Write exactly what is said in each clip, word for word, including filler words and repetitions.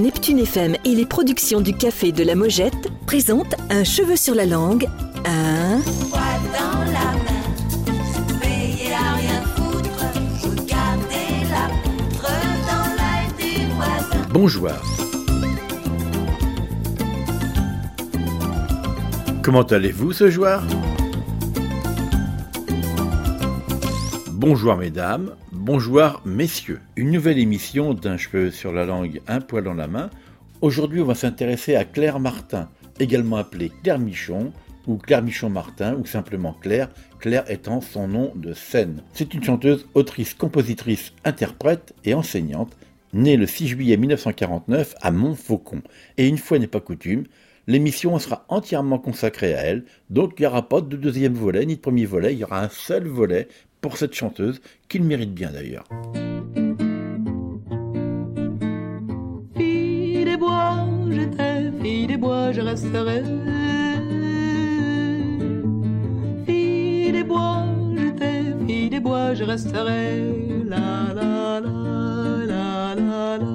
Neptune F M et les productions du Café de la Mojette présentent Un cheveu sur la langue, un... Poids dans la main, veillez à rien foutre, regardez la poutre dans l'œil du voisin. Bonjour. Comment allez-vous ce soir ? Bonjour mesdames, bonjour messieurs. Une nouvelle émission d'Un cheveu sur la langue, un poil dans la main. Aujourd'hui, on va s'intéresser à Claire Martin, également appelée Claire Michon, ou Claire Michon-Martin, ou simplement Claire, Claire étant son nom de scène. C'est une chanteuse, autrice, compositrice, interprète et enseignante, née le six juillet mille neuf cent quarante-neuf à Montfaucon. Et une fois n'est pas coutume, l'émission sera entièrement consacrée à elle, donc il n'y aura pas de deuxième volet, ni de premier volet, il y aura un seul volet pour cette chanteuse, qu'il mérite bien d'ailleurs. Fille des bois, j'étais, fille des bois, je resterai. Fille des bois, j'étais, fille des bois, je resterai. La la la la la la.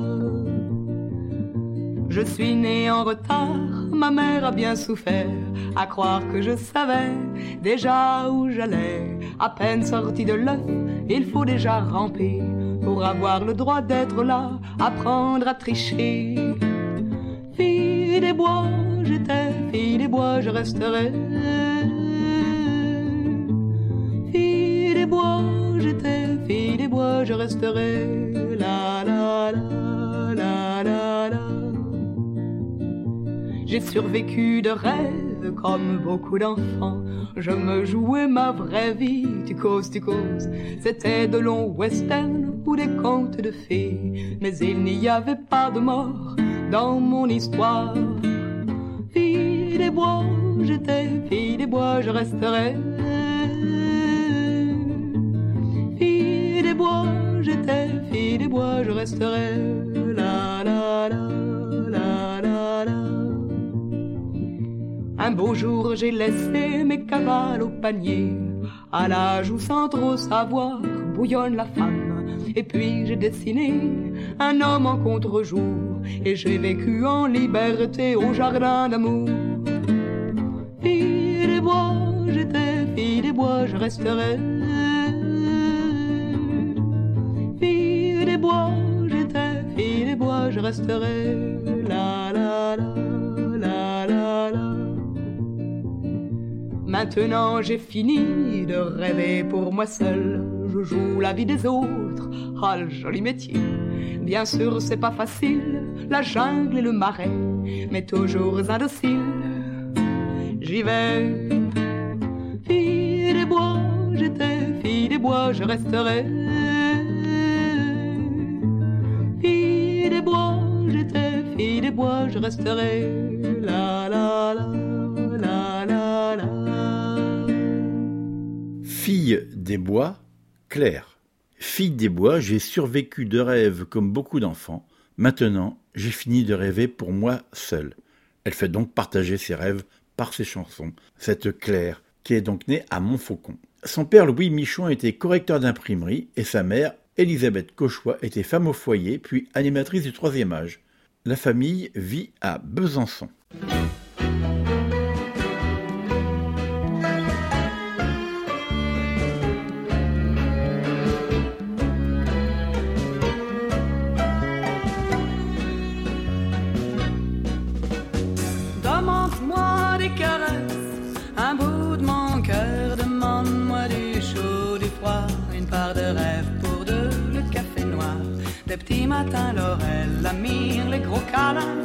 Je suis née en retard, ma mère a bien souffert, à croire que je savais déjà où j'allais. À peine sorti de l'œuf, il faut déjà ramper pour avoir le droit d'être là, apprendre à tricher. Fille des bois, j'étais, fille des bois, je resterai. Fille des bois, j'étais, fille des bois, je resterai. La la la la la la. J'ai survécu de rêves comme beaucoup d'enfants. Je me jouais ma vraie vie, tu causes, tu causes. C'était de longs westerns ou des contes de fées. Mais il n'y avait pas de mort dans mon histoire. Fille des bois, j'étais, fille des bois, je resterai. Fille des bois, j'étais, fille des bois, je resterai. La la la la la la. Un beau jour j'ai laissé mes cavales au panier, à l'âge où sans trop savoir bouillonne la femme. Et puis j'ai dessiné un homme en contre-jour, et j'ai vécu en liberté au jardin d'amour. Fille des bois, j'étais, fille des bois, je resterai. Fille des bois, j'étais, fille des bois, je resterai. La la la la la la. Maintenant j'ai fini de rêver pour moi seul. Je joue la vie des autres, ah le joli métier. Bien sûr c'est pas facile, la jungle et le marais, mais toujours indocile, j'y vais. Fille des bois, j'étais, fille des bois, je resterai. Fille des bois, j'étais, fille des bois, je resterai. La la la la la la. Fille des bois, Claire. Fille des bois, j'ai survécu de rêves comme beaucoup d'enfants. Maintenant, j'ai fini de rêver pour moi seule. Elle fait donc partager ses rêves par ses chansons. Cette Claire, qui est donc née à Montfaucon. Son père Louis Michon était correcteur d'imprimerie et sa mère, Élisabeth Cauchois, était femme au foyer puis animatrice du troisième âge. La famille vit à Besançon. Demande-moi des caresses, un bout de mon cœur. Demande-moi du chaud, du froid, une part de rêve pour deux, le café noir. Des petits matins, Laurel, la mire, les gros câlins.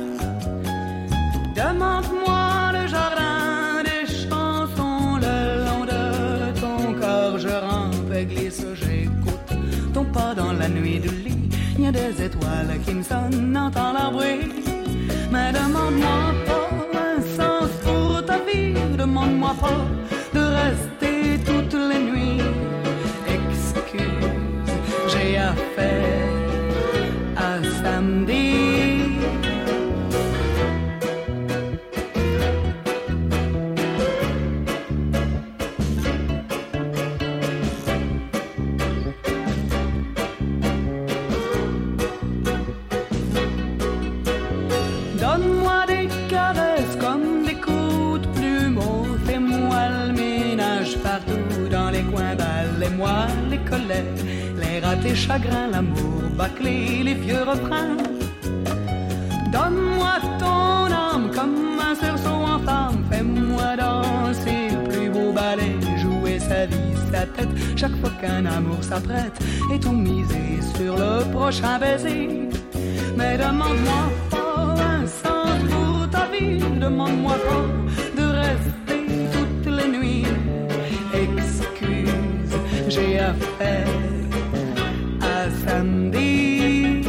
Demande-moi le jardin, des chansons le long de ton corps. Je rampe et glisse, j'écoute ton pas dans la nuit du lit. Il y a des étoiles qui me sonnent, entends leur bruit. Mais demande-moi pas un sens pour ta vie. Demande-moi pas de rester toutes les nuits. Excuse, j'ai affaire à samedi. moi les collets, les ratés chagrins, l'amour bâclé, les vieux refrains. Donne-moi ton âme comme un cerceau en flamme, fais-moi danser le plus beau ballet, jouer sa vie, sa tête, chaque fois qu'un amour s'apprête, et tout miser sur le prochain baiser. Mais demande-moi pas un sens pour ta vie, demande-moi pas de rester toutes les nuits. Excuse, j'ai affaire à samedi.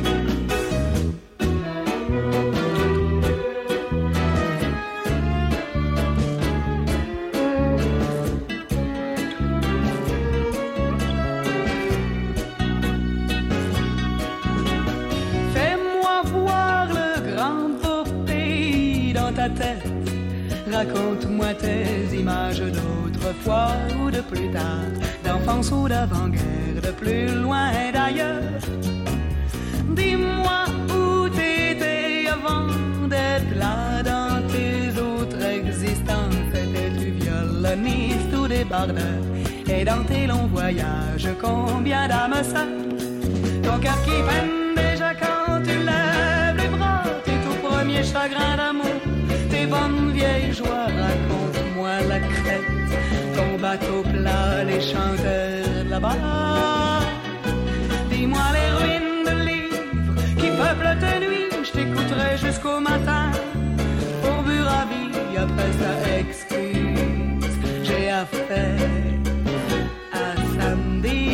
Raconte-moi tes images d'autrefois ou de plus tard, d'enfance ou d'avant-guerre, de plus loin et d'ailleurs. Dis-moi où t'étais avant d'être là dans tes autres existences. Étais-tu violoniste ou débardeur? Et dans tes longs voyages, combien d'âmes sœurs? Ton cœur qui peine déjà quand tu lèves les bras, tes tout premiers chagrins d'amour, tes bonnes vieilles joies, raconte-moi la crête, ton bateau plat, les chanteurs là-bas. Dis-moi les ruines de livres qui peuplent tes nuits, je t'écouterai jusqu'au matin, pour but ravi, après ça excuse, j'ai affaire à samedi.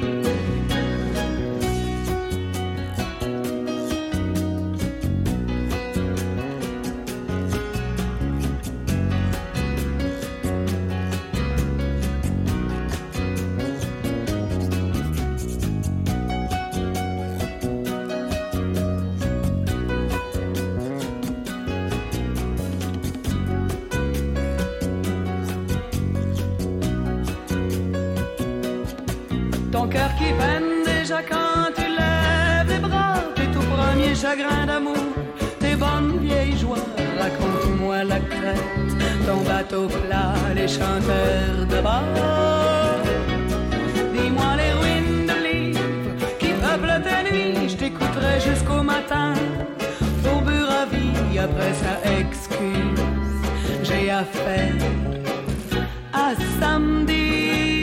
Ton cœur qui peine déjà quand tu lèves les bras, tes tout premiers chagrins d'amour, tes bonnes vieilles joies, raconte-moi la crête, ton bateau plat, les chanteurs de bas. Dis-moi les ruines de livres qui peuplent tes nuits, je t'écouterai jusqu'au matin, pour but ravi, après ça excuse, j'ai affaire à samedi.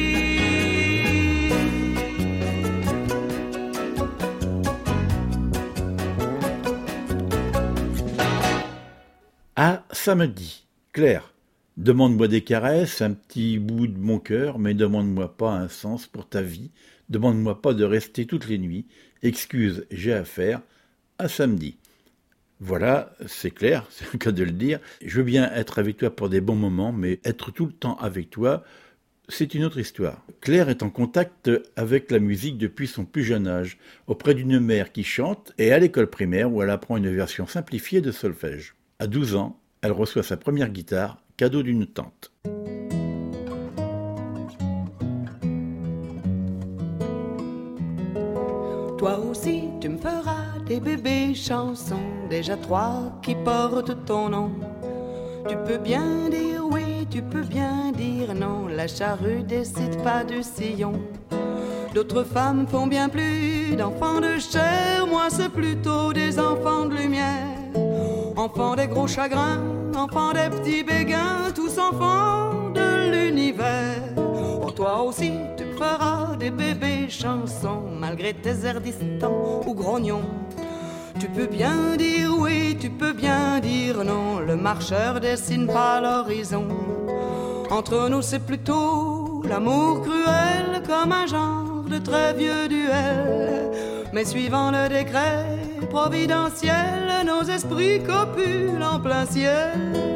À samedi. Claire, demande-moi des caresses, un petit bout de mon cœur, mais demande-moi pas un sens pour ta vie, demande-moi pas de rester toutes les nuits, excuse, j'ai affaire, à samedi. Voilà, c'est clair, c'est le cas de le dire. Je veux bien être avec toi pour des bons moments, mais être tout le temps avec toi, c'est une autre histoire. Claire est en contact avec la musique depuis son plus jeune âge, auprès d'une mère qui chante et à l'école primaire où elle apprend une version simplifiée de solfège. À douze ans, elle reçoit sa première guitare, cadeau d'une tante. Toi aussi, tu me feras des bébés chansons, déjà trois qui portent ton nom. Tu peux bien dire oui, tu peux bien dire non, la charrue décide pas du sillon. D'autres femmes font bien plus d'enfants de chair, moi c'est plutôt des enfants de lumière. Enfants des gros chagrins, enfants des petits béguins, tous enfants de l'univers. Oh, toi aussi, tu me feras des bébés chansons, malgré tes airs distants ou grognons. Tu peux bien dire oui, tu peux bien dire non, le marcheur dessine pas l'horizon. Entre nous, c'est plutôt l'amour cruel, comme un genre de très vieux duel. Mais suivant le décret providentiel, nos esprits copulent en plein ciel.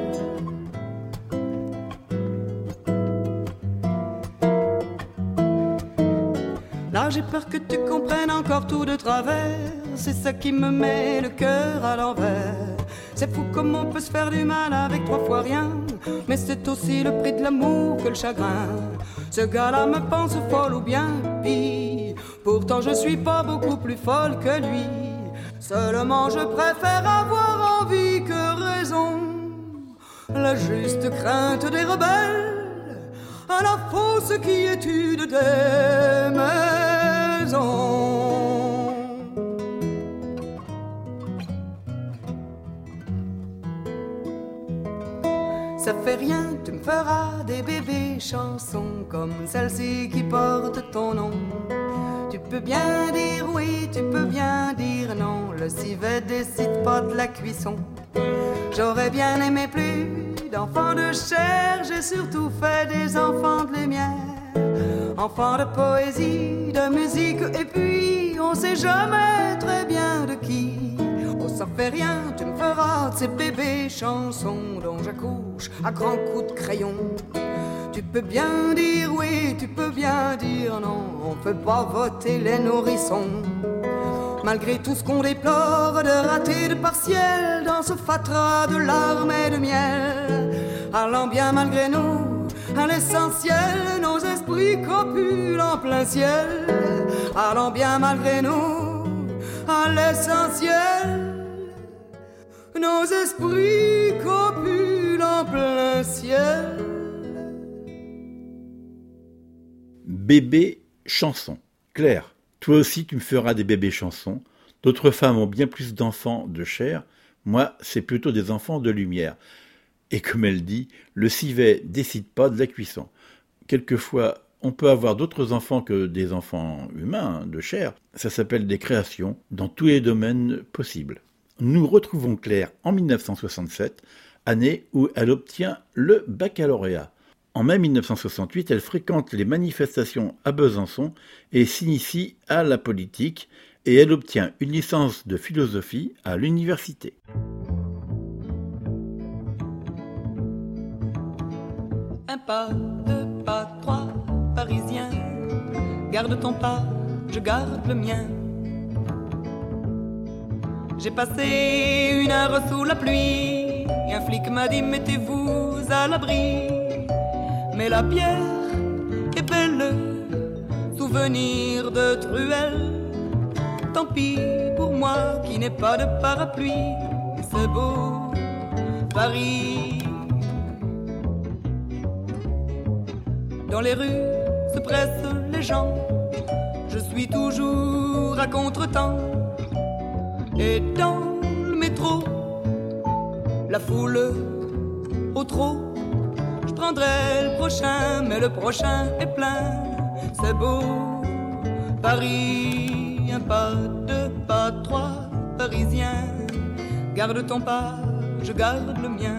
Là j'ai peur que tu comprennes encore tout de travers, c'est ça qui me met le cœur à l'envers. C'est fou comme on peut se faire du mal avec trois fois rien, mais c'est aussi le prix de l'amour que le chagrin. Ce gars-là me pense folle ou bien pire, pourtant je suis pas beaucoup plus folle que lui. Seulement je préfère avoir envie que raison, la juste crainte des rebelles à la fausse quiétude des maisons. Ça fait rien, tu me feras des bébés chansons comme celle-ci qui porte ton nom. Tu peux bien dire oui, tu peux bien dire non, le civet décide pas de la cuisson. J'aurais bien aimé plus d'enfants de chair, j'ai surtout fait des enfants de lumière. Enfants de poésie, de musique, et puis on sait jamais très bien de qui. Oh, ça fait rien, tu me feras de ces bébés chansons dont j'accouche à grands coups de crayon. Tu peux bien dire oui, tu peux bien dire non, on fait pas voter les nourrissons. Malgré tout ce qu'on déplore de ratés de partiel dans ce fatras de larmes et de miel, allant bien malgré nous à l'essentiel, nos esprits copulent en plein ciel. Allant bien malgré nous à l'essentiel, nos esprits copulent en plein ciel. Bébé chanson. Claire, toi aussi tu me feras des bébés chansons. D'autres femmes ont bien plus d'enfants de chair. Moi, c'est plutôt des enfants de lumière. Et comme elle dit, le civet décide pas de la cuisson. Quelquefois, on peut avoir d'autres enfants que des enfants humains, de chair. Ça s'appelle des créations dans tous les domaines possibles. Nous retrouvons Claire en dix-neuf cent soixante-sept, année où elle obtient le baccalauréat. En mai dix-neuf cent soixante-huit, elle fréquente les manifestations à Besançon et s'initie à la politique, et elle obtient une licence de philosophie à l'université. Un pas, deux pas, trois, Parisien. Garde ton pas, je garde le mien. J'ai passé une heure sous la pluie, un flic m'a dit mettez-vous à l'abri. Mais la pierre est belle, souvenir de truelle. Tant pis pour moi qui n'ai pas de parapluie. C'est beau, Paris. Dans les rues se pressent les gens, je suis toujours à contre-temps. Et dans le métro, la foule au trot. Je prendrai le prochain, mais le prochain est plein. C'est beau, Paris. Un pas, deux pas, trois, Parisien. Garde ton pas, je garde le mien.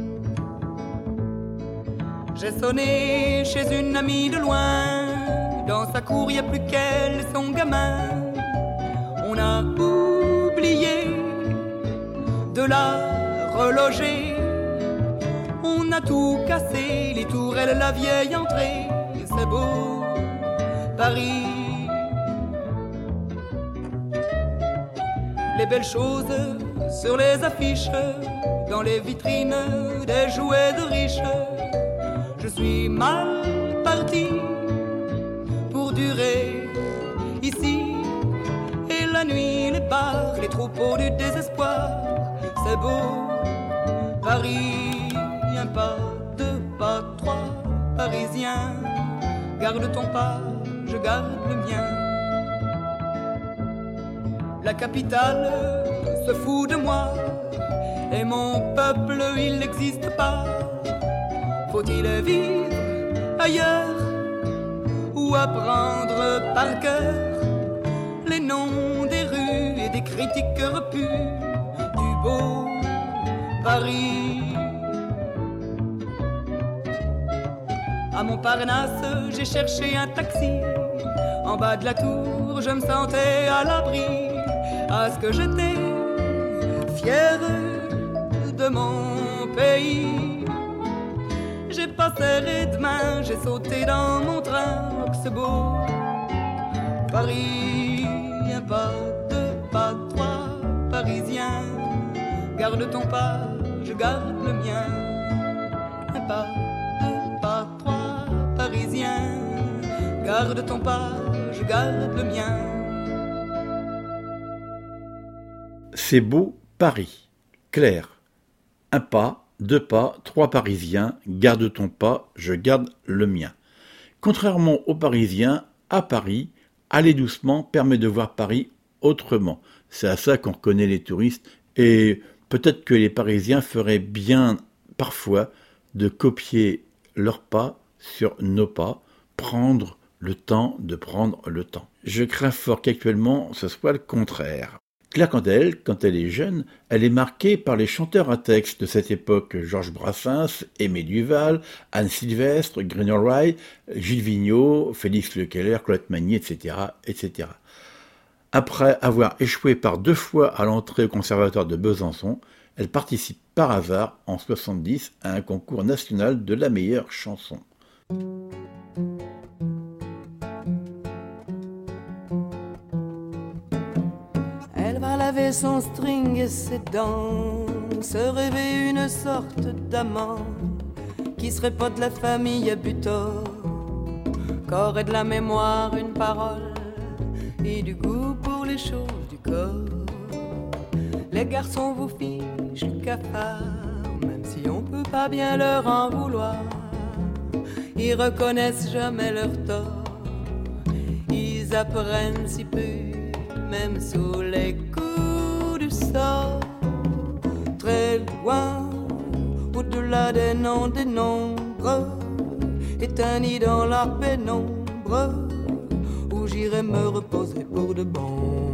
J'ai sonné chez une amie de loin. Dans sa cour, y a plus qu'elle et son gamin. On a oublié de la reloger. On a tout cassé, les tourelles, la vieille entrée. C'est beau, Paris. Les belles choses sur les affiches, dans les vitrines des jouets de riches. Je suis mal parti pour durer ici. Et la nuit, les bars, les troupeaux du désespoir. C'est beau, Paris. Un pas, deux pas, trois, Parisien. Garde ton pas, je garde le mien. La capitale se fout de moi, et mon peuple, il n'existe pas. Faut-il vivre ailleurs ou apprendre par cœur les noms des rues et des critiques repues du beau Paris? À Montparnasse, j'ai cherché un taxi. En bas de la tour, je me sentais à l'abri. À ce que j'étais fier de mon pays. J'ai pas serré de main, j'ai sauté dans mon train. Oh, que c'est beau, Paris. Un pas, deux pas, trois, Parisien. Garde ton pas, je garde le mien. Un pas, deux pas, trois, Parisien. Garde ton pas, je garde le mien. C'est beau, Paris. Claire. Un pas, deux pas, trois Parisiens, garde ton pas, je garde le mien. Contrairement aux Parisiens, à Paris, aller doucement permet de voir Paris autrement. C'est à ça qu'on reconnaît les touristes et peut-être que les Parisiens feraient bien parfois de copier leurs pas sur nos pas, prendre le temps de prendre le temps. Je crains fort qu'actuellement ce soit le contraire. Claire Candel, quand elle est jeune, elle est marquée par les chanteurs à texte de cette époque, Georges Brassens, Aimé Duval, Anne Sylvestre, Greener Wright, Gilles Vigneault, Félix Lekeller, Claudette Magny, et cetera, et cetera. Après avoir échoué par deux fois à l'entrée au conservatoire de Besançon, elle participe par hasard en soixante-dix à un concours national de la meilleure chanson. Elle va laver son string et ses dents, se rêver une sorte d'amant qui serait pas de la famille à Butor, qu'aurait de la mémoire, une parole et du goût pour les choses du corps. Les garçons vous fichent le cafard, même si on peut pas bien leur en vouloir. Ils reconnaissent jamais leur tort, ils apprennent si peu, même sous les coups du sort. Très loin, au-delà des noms des nombres, est un nid dans la pénombre où j'irai me reposer pour de bon.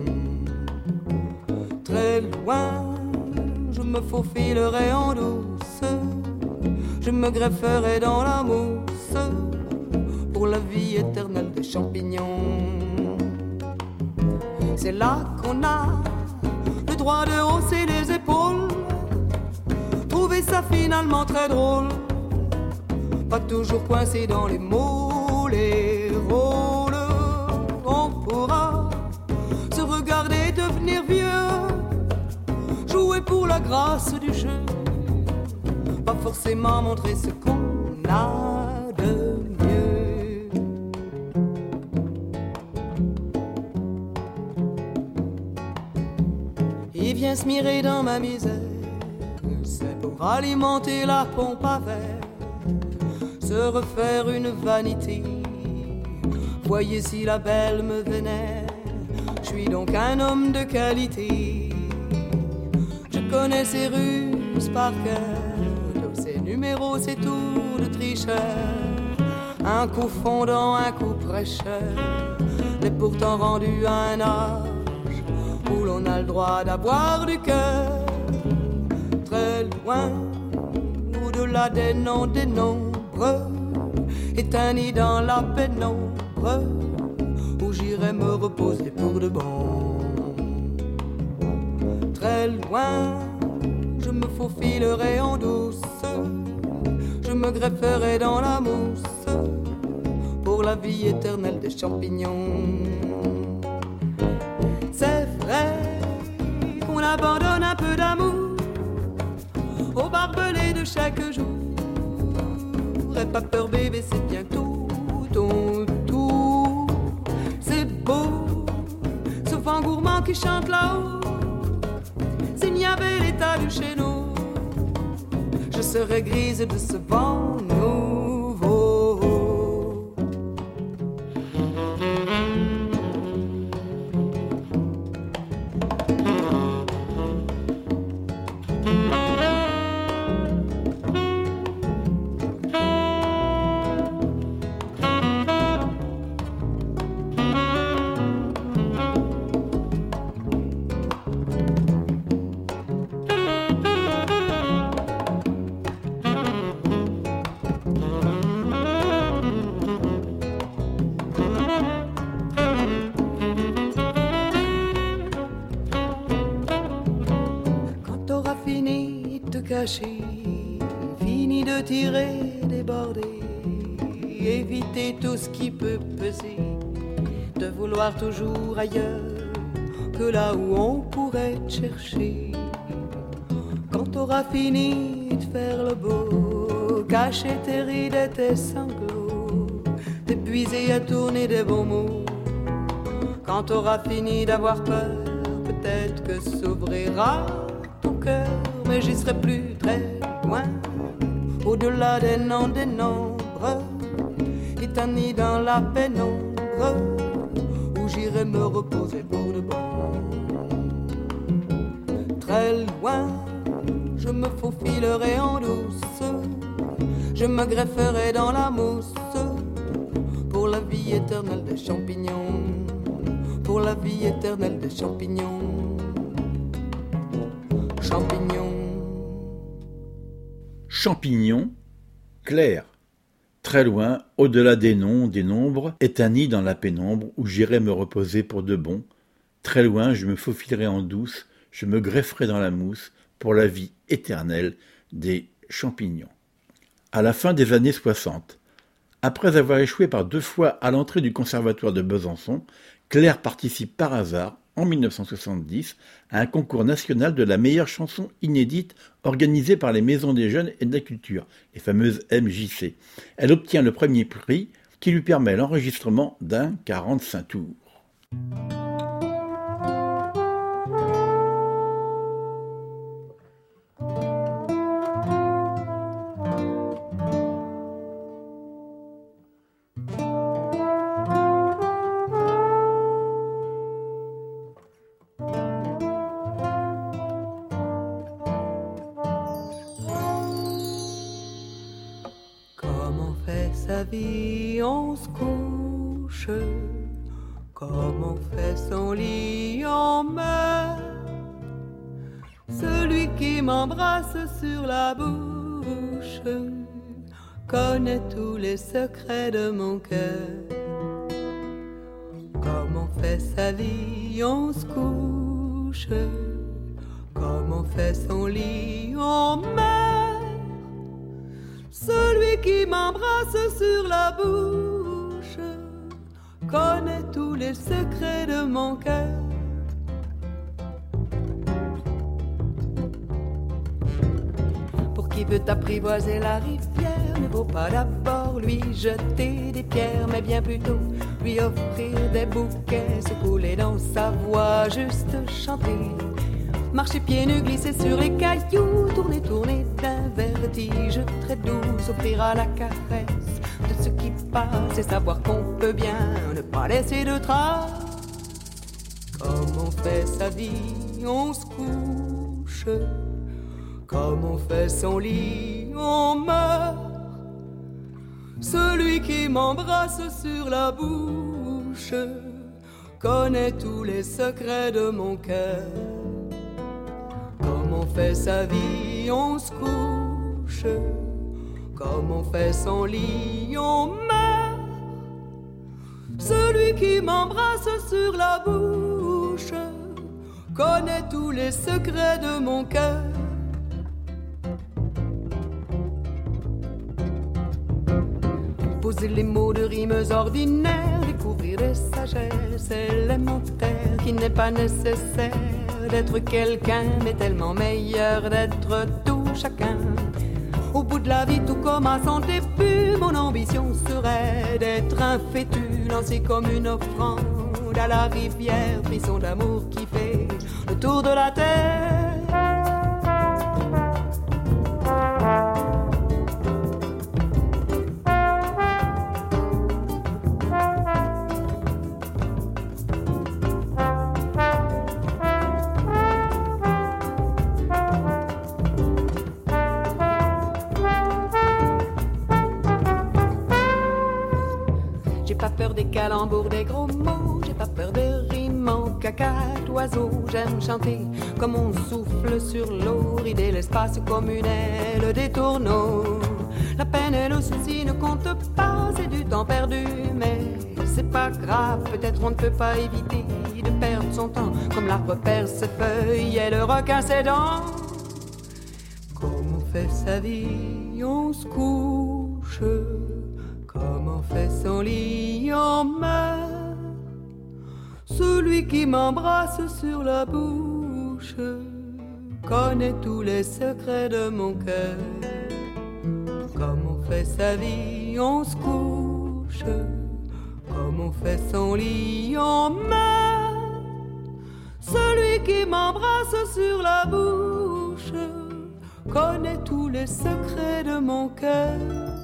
Très loin, je me faufilerai en douce, je me grefferai dans la mousse pour la vie éternelle des champignons. C'est là qu'on a le droit de hausser les épaules, trouver ça finalement très drôle, pas toujours coincé dans les mots, les rôles. On pourra se regarder devenir vieux, jouer pour la grâce du jeu, pas forcément montrer ce qu'on a de mieux. Il vient se mirer dans ma misère, c'est pour alimenter la pompe à verre, se refaire une vanité. Voyez si la belle me vénère, je suis donc un homme de qualité. Je connais ses ruses par cœur, tous ses numéros, ses tours de tricheur. Un coup fondant, un coup prêcheur, mais pourtant rendu à un âge où l'on a le droit d'avoir du cœur. Très loin, au-delà des noms des nombres, est un nid dans la pénombre où j'irai me reposer pour de bon. Très loin, je me faufilerai en douce, je me grefferai dans la mousse pour la vie éternelle des champignons. C'est vrai qu'on abandonne un peu d'amour au barbelé de chaque jour. N'aie pas peur bébé, c'est bientôt ton tour. C'est beau, ce vent gourmand qui chante là-haut. S'il n'y avait l'état du chéneau, je serais grise de ce vent nouveau. Fini de tirer, déborder, éviter tout ce qui peut peser, de vouloir toujours ailleurs que là où on pourrait te chercher. Quand t'auras fini de faire le beau, cacher tes rides et tes sanglots, t'épuiser à tourner des bons mots, quand t'auras fini d'avoir peur, peut-être que s'ouvrira ton cœur, mais j'y serai plus très loin, au-delà des noms des nombres, est un nid dans la pénombre, où j'irai me reposer pour de bon. Très loin, je me faufilerai en douce, je me grefferai dans la mousse, pour la vie éternelle des champignons, pour la vie éternelle des champignons. Champignons. Champignon, clair. Très loin, au-delà des noms, des nombres, est un nid dans la pénombre où j'irai me reposer pour de bon. Très loin, je me faufilerai en douce, je me grefferai dans la mousse pour la vie éternelle des champignons. À la fin des années soixante, après avoir échoué par deux fois à l'entrée du conservatoire de Besançon, Claire participe par hasard, en mille neuf cent soixante-dix, à un concours national de la meilleure chanson inédite organisé par les Maisons des Jeunes et de la Culture, les fameuses M J C. Elle obtient le premier prix qui lui permet l'enregistrement d'un quarante-cinq tours. La vie, on se couche, comme on fait son lit, on meurt. Celui qui m'embrasse sur la bouche connaît tous les secrets de mon cœur. Comme on fait sa vie, on se couche, comme on fait son lit, on meurt. Celui qui m'embrasse sur la bouche connaît tous les secrets de mon cœur. Pour qui veut apprivoiser la rivière, ne vaut pas d'abord lui jeter des pierres, mais bien plutôt lui offrir des bouquets, se couler dans sa voix, juste chanter. Marcher pieds nus, glisser sur les cailloux, tourner, tourner d'un vertige très doux, s'offrir à la caresse de ce qui passe et savoir qu'on peut bien ne pas laisser de traces. Comme on fait sa vie, on se couche, comme on fait son lit, on meurt. Celui qui m'embrasse sur la bouche connaît tous les secrets de mon cœur. Comme on fait sa vie, on se couche, comme on fait son lit, on meurt. Celui qui m'embrasse sur la bouche connaît tous les secrets de mon cœur. Poser les mots de rimes ordinaires, découvrir des sagesses élémentaires, qu'il n'est pas nécessaire d'être quelqu'un, mais tellement meilleur d'être tout chacun. Au bout de la vie, tout comme à son début, mon ambition serait d'être un fétu, lancé comme une offrande à la rivière, frisson d'amour qui fait le tour de la terre. Des calembours, des gros mots, j'ai pas peur des rimes en caca d'oiseaux. J'aime chanter comme on souffle sur l'eau, rider l'espace comme une aile des tourneaux. La peine et le souci ne comptent pas, c'est du temps perdu, mais c'est pas grave. Peut-être on ne peut pas éviter de perdre son temps, comme l'arbre perd ses feuilles et le requin ses dents. Comme on fait sa vie, on se couche, comme on fait son lit, on meurt. Celui qui m'embrasse sur la bouche connaît tous les secrets de mon cœur. Comme on fait sa vie, on se couche, comme on fait son lit, on meurt. Celui qui m'embrasse sur la bouche connaît tous les secrets de mon cœur.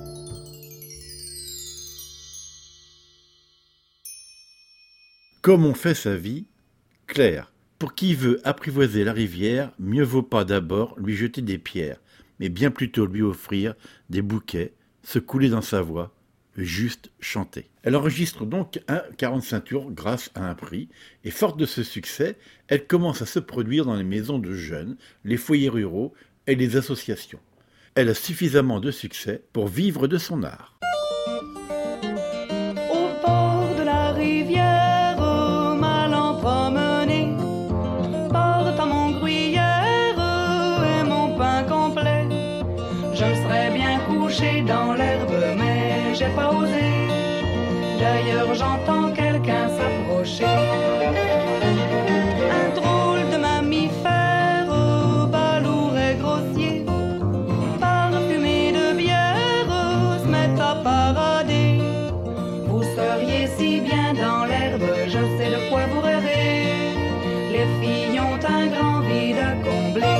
Comme on fait sa vie, Claire. Pour qui veut apprivoiser la rivière, mieux vaut pas d'abord lui jeter des pierres, mais bien plutôt lui offrir des bouquets, se couler dans sa voix, juste chanter. Elle enregistre donc un quarante-cinq tours grâce à un prix, et forte de ce succès, elle commence à se produire dans les maisons de jeunes, les foyers ruraux et les associations. Elle a suffisamment de succès pour vivre de son art. Au bord de la rivière, ma lampe promenée, porte à mon gruyère et mon pain complet. Je me serais bien couché dans l'herbe, mais j'ai pas osé. D'ailleurs, j'entends quelqu'un s'approcher. Un drôle de mammifère, balourd et grossier, parfumé de bière, se met à parader. Vous seriez si bien dans l'herbe, je sais de quoi vous rêvez. Les filles ont un grand vide à combler.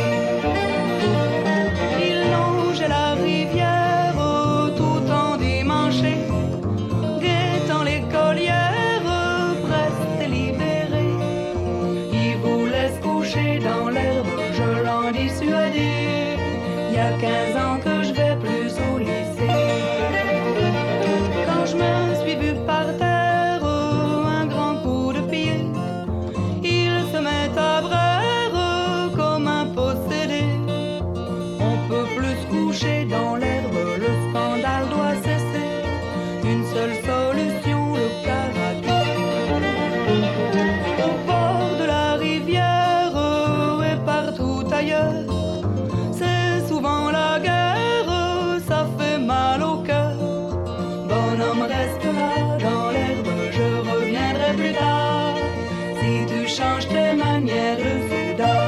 Ils longent la rivière tout en démanché, guettant l'écolière presque libérée. Ils vous laissent coucher dans l'herbe, je l'en dissuadé. Il y a quinze ans que je vais plus au lycée. Quand je me suis vu par terre, un grand coup de pied, il se met à brère comme un possédé. On peut plus se coucher dans l'herbe, le scandale doit cesser. Une seule solution, le karaté. Au bord de la rivière et partout ailleurs, c'est souvent la guerre, ça fait mal au cœur. Bonhomme, reste là dans l'herbe, je reviendrai plus tard. Si tu changes tes manières de soudard.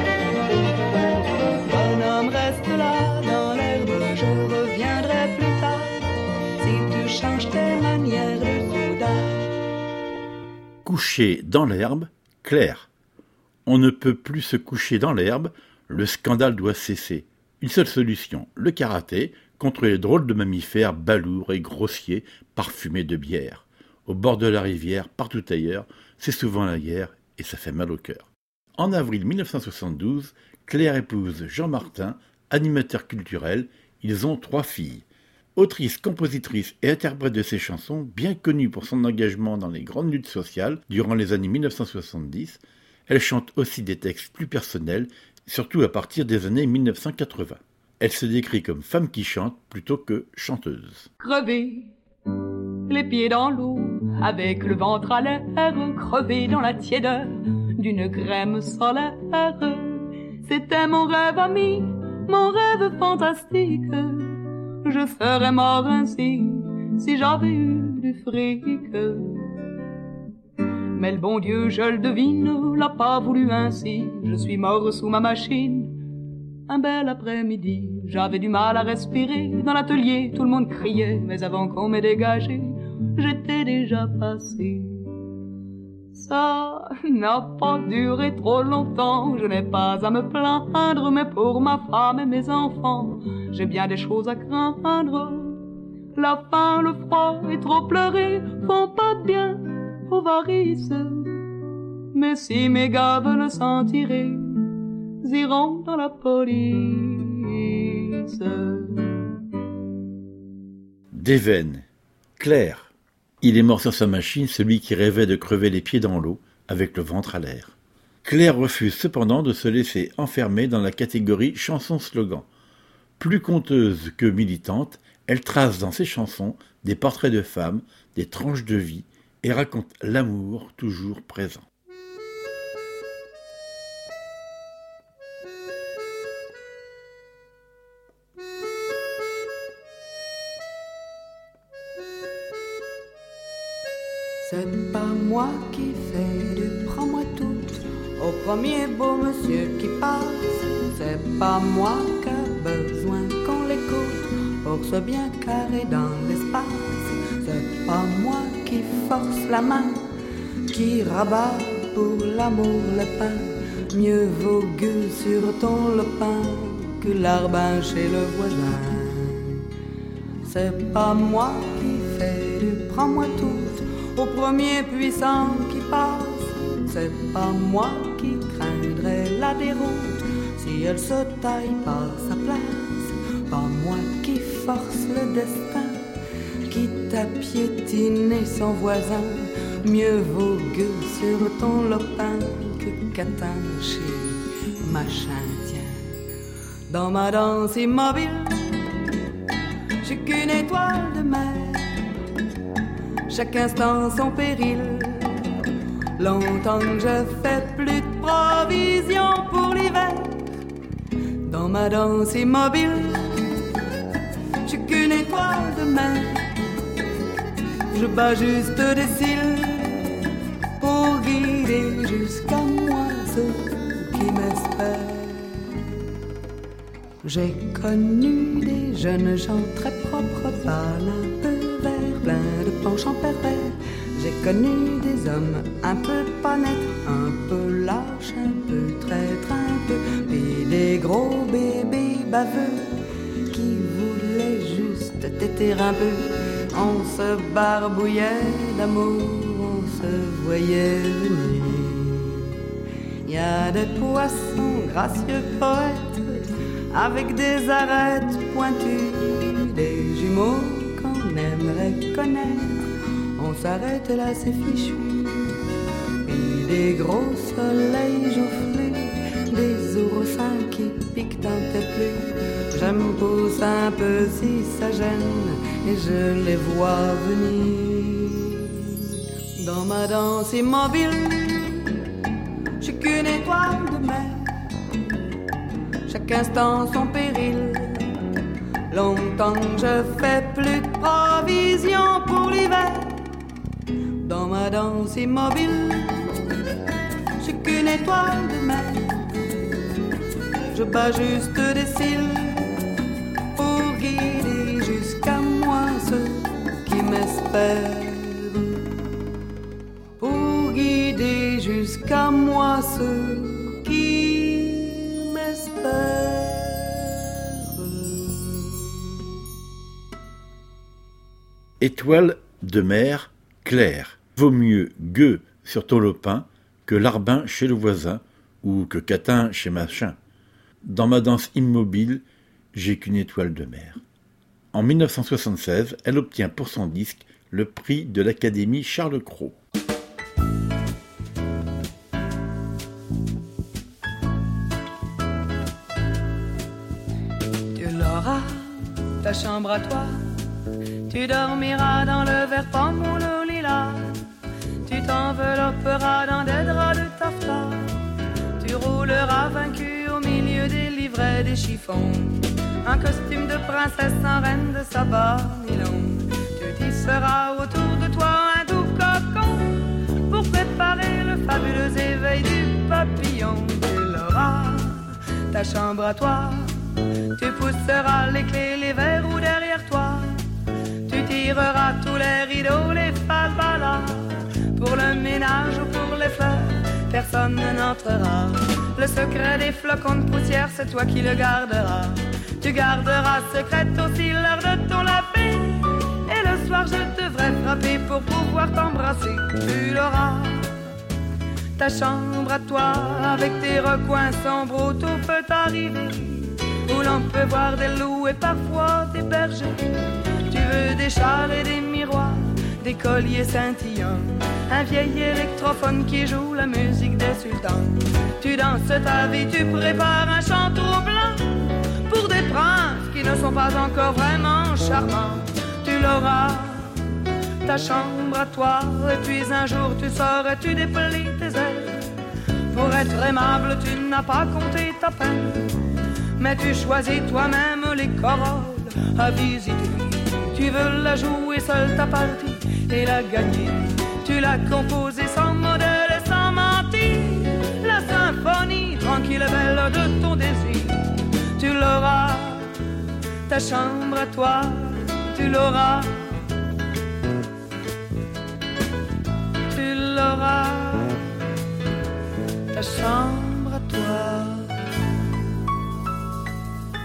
Bonhomme, reste là dans l'herbe, je reviendrai plus tard. Si tu changes tes manières de soudard. Coucher dans l'herbe, Claire. On ne peut plus se coucher dans l'herbe, le scandale doit cesser. Une seule solution, le karaté, contre les drôles de mammifères balourds et grossiers, parfumés de bière. Au bord de la rivière, partout ailleurs, c'est souvent la guerre et ça fait mal au cœur. En avril mille neuf cent soixante-douze, Claire épouse Jean Martin, animateur culturel. Ils ont trois filles. Autrice, compositrice et interprète de ses chansons, bien connue pour son engagement dans les grandes luttes sociales durant les années mille neuf cent soixante-dix, elle chante aussi des textes plus personnels, surtout à partir des années mille neuf cent quatre-vingts. Elle se décrit comme femme qui chante plutôt que chanteuse. Crevé, les pieds dans l'eau, avec le ventre à l'air, crevé dans la tiédeur d'une crème solaire. C'était mon rêve ami, mon rêve fantastique. Je serais mort ainsi si j'avais eu du fric. Mais le bon Dieu, je le devine, l'a pas voulu ainsi. Je suis mort sous ma machine. Un bel après-midi, j'avais du mal à respirer. Dans l'atelier, tout le monde criait, mais avant qu'on m'ait dégagé, j'étais déjà passé. Ça n'a pas duré trop longtemps, je n'ai pas à me plaindre, mais pour ma femme et mes enfants, j'ai bien des choses à craindre. La faim, le froid et trop pleurer font pas de bien aux varices. Mais si mes gars veulent s'en tirer, ils iront dans la police. Déveine, Claire. Il est mort sur sa machine, celui qui rêvait de crever les pieds dans l'eau, avec le ventre à l'air. Claire refuse cependant de se laisser enfermer dans la catégorie chanson-slogan. Plus conteuse que militante, elle trace dans ses chansons des portraits de femmes, des tranches de vie, et raconte l'amour toujours présent. C'est pas moi qui fais du prends-moi tout au premier beau monsieur qui passe. C'est pas moi qui a besoin qu'on l'écoute pour se bien carrer dans l'espace. C'est pas moi qui force la main, qui rabat pour l'amour le pain. Mieux vaut gueux sur ton lopin que larbin chez le voisin. C'est pas moi qui fais du prends-moi tout au premier puissant qui passe. C'est pas moi qui craindrais la déroute si elle se taille pas sa place. Pas moi qui force le destin, quitte à piétiner son voisin. Mieux vaut gueux sur ton lopin que catin chez machin. Tiens, dans ma danse immobile, j'ai qu'une étoile de mer. Chaque instant son péril. Longtemps que je fais plus de provisions pour l'hiver. Dans ma danse immobile, j'ai qu'une étoile de mer. Je bats juste des cils pour guider jusqu'à moi ceux qui m'espèrent. J'ai connu des jeunes gens très propres, pâles, un peu verts, pleins de penchants pervers. J'ai connu des hommes un peu pas nets, un peu lâches, un peu traîtres, un peu, et des gros bébés baveux qui voulaient juste téter un peu. On se barbouillait d'amour, on se voyait venir. Y a des poissons gracieux poètes avec des arêtes pointues, des jumeaux qu'on aimerait connaître. On s'arrête là, c'est fichu. Et des gros soleils jonflés, des oursins qui piquent un peu plus. Je me pousse un peu si ça gêne et je les vois venir. Dans ma danse immobile, j'ai qu'une étoile de mer. Chaque instant son péril. Longtemps que je fais plus de provisions pour l'hiver. Dans ma danse immobile, j'ai qu'une étoile de mer. Je bats juste des cils pour guider jusqu'à moi ceux qui m'espèrent. Pour guider jusqu'à moi ceux qui m'espèrent. Étoile de mer claire. Vaut mieux gueux sur ton lopin que larbin chez le voisin ou que catin chez machin. Dans ma danse immobile, j'ai qu'une étoile de mer. En dix-neuf cent soixante-seize, elle obtient pour son disque le prix de l'Académie Charles Cros. Tu l'auras, ta chambre à toi. Tu dormiras dans le vert pomme ou le lilas. Tu t'envelopperas dans des draps de taffetas. Tu rouleras vaincu au milieu des livrets des chiffons. Un costume de princesse en reine de sabbat nylon. Tu tisseras autour de toi un doux cocon pour préparer le fabuleux éveil du papillon. Tu l'auras, ta chambre à toi. Tu pousseras les clés, les verrous derrière toi. Tu tireras tous les rideaux, les falbalas. Pour le ménage ou pour les fleurs, personne n'entrera. Le secret des flocons de poussière, c'est toi qui le garderas. Tu garderas secrète aussi l'heure de ton laver. Et le soir je devrais frapper pour pouvoir t'embrasser. Tu l'auras, ta chambre à toi, avec tes recoins sombres où tout peut arriver, où l'on peut voir des loups et parfois des bergers. Tu veux des chars et des miroirs, des colliers scintillants, un vieil électrophone qui joue la musique des sultans. Tu danses ta vie, tu prépares un chant troublant pour des princes qui ne sont pas encore vraiment charmants. Tu l'auras, ta chambre à toi, et puis un jour tu sors et tu déplies tes ailes. Pour être aimable, tu n'as pas compté ta peine, mais tu choisis toi-même les corolles à visiter. Tu veux la jouer seule ta partie et la gagner. Tu l'as composée sans modèle et sans mentir, la symphonie tranquille et belle de ton désir. Tu l'auras, ta chambre à toi, tu l'auras. Tu l'auras, ta chambre à toi.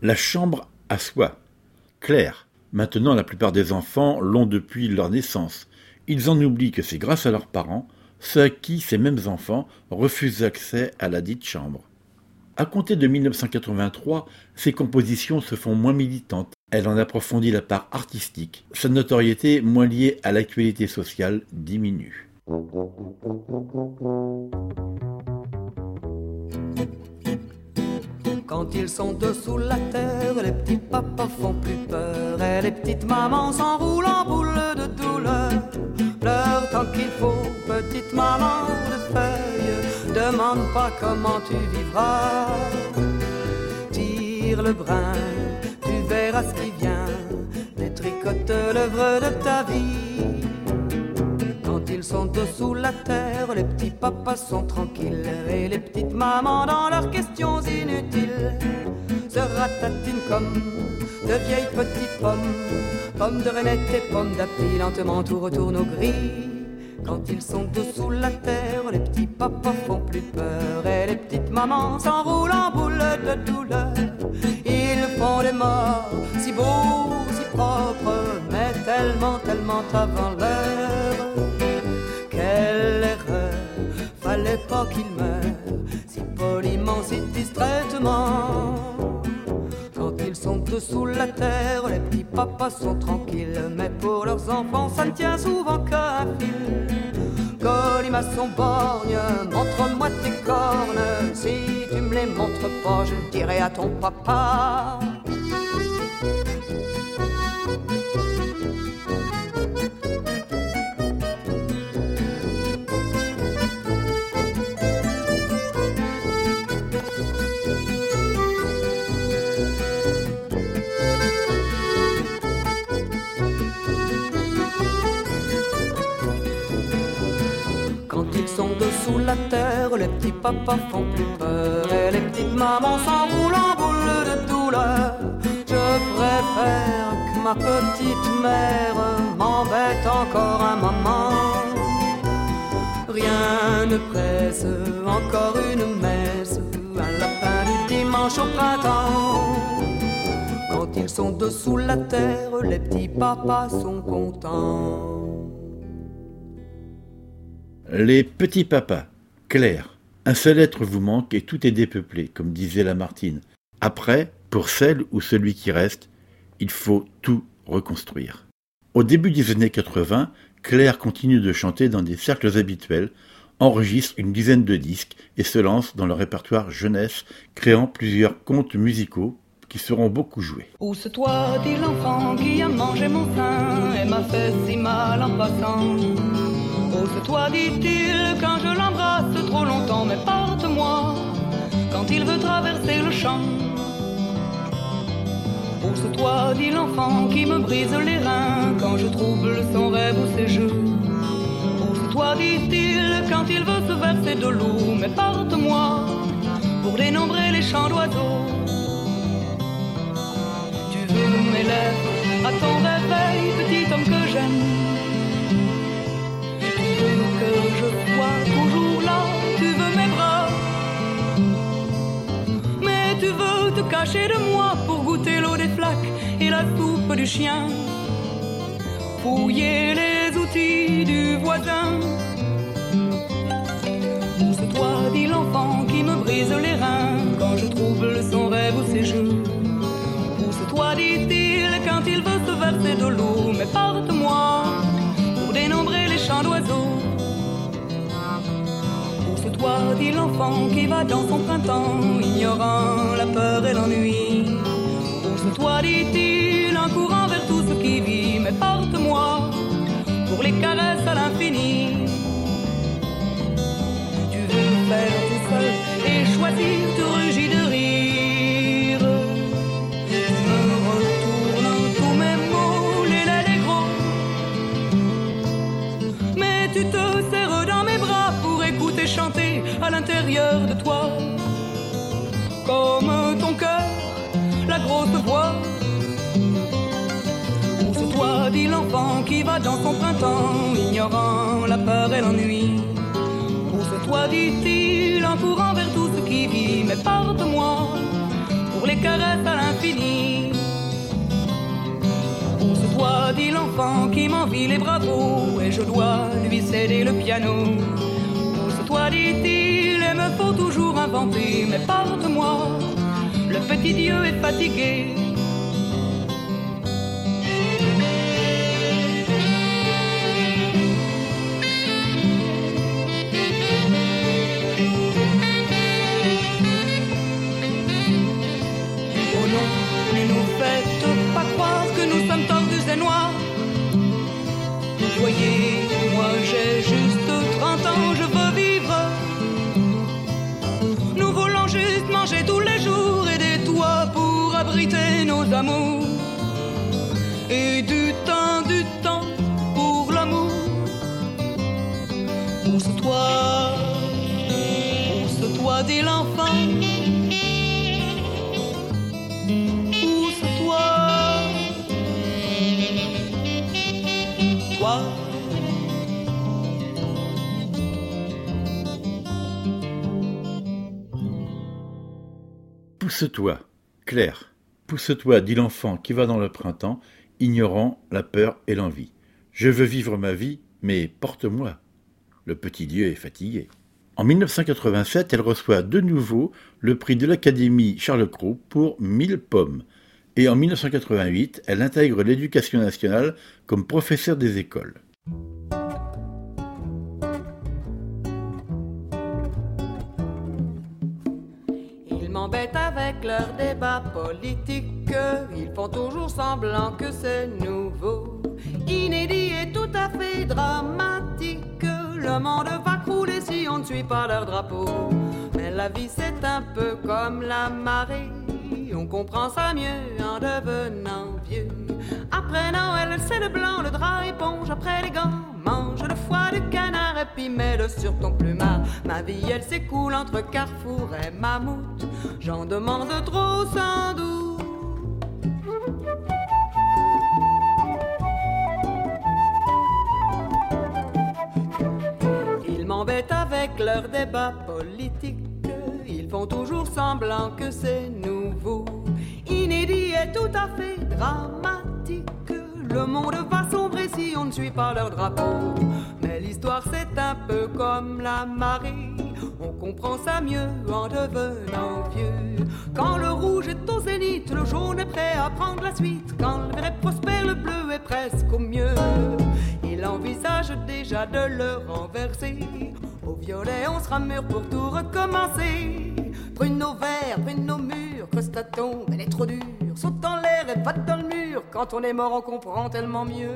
La chambre à soi. Claire. Maintenant, la plupart des enfants l'ont depuis leur naissance. Ils en oublient que c'est grâce à leurs parents, ceux à qui ces mêmes enfants refusent l'accès à la dite chambre. À compter de mille neuf cent quatre-vingt-trois, ses compositions se font moins militantes. Elle en approfondit la part artistique. Sa notoriété, moins liée à l'actualité sociale, diminue. Quand ils sont dessous la terre, les petits papas font plus peur et les petites mamans s'enroulent en boule de douleur. Pleure tant qu'il faut, petite maman de feuilles, demande pas comment tu vivras. Tire le brin, tu verras ce qui vient, détricote l'œuvre de ta vie. Quand ils sont dessous la terre, les petits papas sont tranquilles et les petites mamans dans leurs questions inutiles se ratatinent comme de vieilles petites pommes, pommes de renette et pommes d'api, lentement tout retourne au gris. Quand ils sont dessous la terre, les petits papas font plus peur et les petites mamans s'enroulent en boule de douleur. Ils font des morts si beaux, si propres, mais tellement, tellement avant l'heure. Quelle erreur, fallait pas qu'ils meurent si poliment, si distraitement. Quand ils sont dessous la terre, les petits papas sont tranquilles, mais pour leurs enfants, ça ne tient souvent qu'à un fil. Colimaçon borgne, montre-moi tes cornes, si tu me les montres pas, je le dirai à ton papa. Dessous la terre, les petits papas font plus peur et les petites mamans s'enroulent en boule de douleur. Je préfère que ma petite mère m'embête encore un moment. Rien ne presse, encore une messe, un lapin du dimanche au printemps. Quand ils sont dessous la terre, les petits papas sont contents. Les petits papas. Claire. Un seul être vous manque et tout est dépeuplé, comme disait Lamartine. Après, pour celle ou celui qui reste, il faut tout reconstruire. Au début des années quatre-vingts, Claire continue de chanter dans des cercles habituels, enregistre une dizaine de disques et se lance dans le répertoire jeunesse, créant plusieurs contes musicaux qui seront beaucoup joués. Pousse-toi, dit l'enfant qui a mangé mon sein et m'a fait si mal en passant. Pousse-toi, dit-il, quand je l'embrasse trop longtemps, mais porte-moi quand il veut traverser le champ. Pousse-toi, dit l'enfant qui me brise les reins quand je trouble son rêve ou ses jeux. Pousse-toi, dit-il, quand il veut se verser de l'eau, mais porte-moi pour dénombrer les chants d'oiseaux. Tu veux mes lèvres à ton réveil, petit homme que j'aime. Que je sois toujours là, tu veux mes bras, mais tu veux te cacher de moi pour goûter l'eau des flaques et la soupe du chien, fouiller les outils du voisin. Pousse-toi, dit l'enfant qui me brise les reins quand je trouble son rêve ou ses jeux. Pousse-toi, dit-il, quand il veut se verser de l'eau, mais porte-moi pour dénombrer les chants d'oiseaux. Pousse-toi, dit l'enfant qui va dans son printemps, ignorant la peur et l'ennui. Pousse-toi, dit-il, en courant vers tout ce qui vit, mais porte-moi pour les caresses à l'infini. Tu veux faire tout seul et choisir, tu rugis de rire. Tu me retournes tous mes mots, les laits, les gros, mais tu te serres dans mes bras pour écouter chanter à l'intérieur de toi, comme ton cœur, la grosse voix. Pousse-toi, dit l'enfant qui va dans son printemps, ignorant la peur et l'ennui. Pousse-toi, dit-il, en courant vers tout ce qui vit, mais porte-moi pour pour les caresses à l'infini. Pousse-toi, dit l'enfant qui m'envie les bravos, et je dois lui céder le piano. Pousse-toi, dit-il, et me faut toujours inventer, mais porte-moi, le petit Dieu est fatigué. Voyez, moi j'ai juste trente ans, je veux vivre. Nous voulons juste manger tous les jours et des toits pour abriter nos amours. Et du temps, du temps pour l'amour. Pousse-toi, pousse-toi, dit l'enfant. Pousse-toi. Toi. Pousse-toi, Claire. Pousse-toi, dit l'enfant qui va dans le printemps, ignorant la peur et l'envie. Je veux vivre ma vie, mais porte-moi. Le petit Dieu est fatigué. En dix-neuf cent quatre-vingt-sept, elle reçoit de nouveau le prix de l'Académie Charles Cros pour Mille pommes. Et en dix-neuf cent quatre-vingt-huit, elle intègre l'Éducation nationale comme professeure des écoles. Ils m'embêtent avec leurs débats politiques. Ils font toujours semblant que c'est nouveau, inédit et tout à fait dramatique. Le monde va crouler si on ne suit pas leur drapeau. Mais la vie c'est un peu comme la marée. On comprend ça mieux en devenant vieux. Après Noël, c'est le blanc, le drap éponge. Après les gants, mange le foie du canard et puis mets-le sur ton plumard. Ma vie, elle s'écoule entre Carrefour et Mammouth. J'en demande trop sans doute. Ils m'embêtent avec leurs débats politiques. Ils font toujours semblant que c'est nouveau, inédit et tout à fait dramatique. Le monde va sombrer si on ne suit pas leur drapeau. Mais l'histoire c'est un peu comme la marée. On comprend ça mieux en devenant vieux. Quand le rouge est au zénith, le jaune est prêt à prendre la suite. Quand le vert est prospère, le bleu est presque au mieux. Il envisage déjà de le renverser. Au violet, on sera mûr pour tout recommencer. Pruneau vert, pruneau mûr, creuse ta tombe, elle est trop dure. Saute en l'air et va dans le mur. Quand on est mort, on comprend tellement mieux.